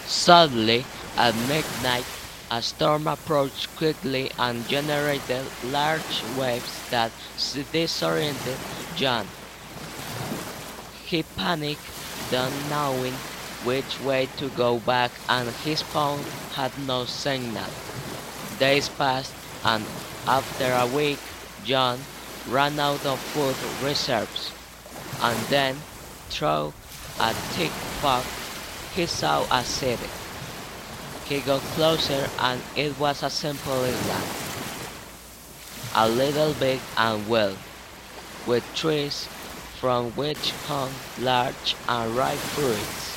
Suddenly, at midnight, a storm approached quickly and generated large waves that disoriented John. He panicked, not knowing which way to go back, and his phone had no signal. Days passed, and after a week, John ran out of food reserves. And then, through a thick fog, he saw a city. He got closer, and it was a simple island, a little big and wild, with trees from which hung large and ripe fruits.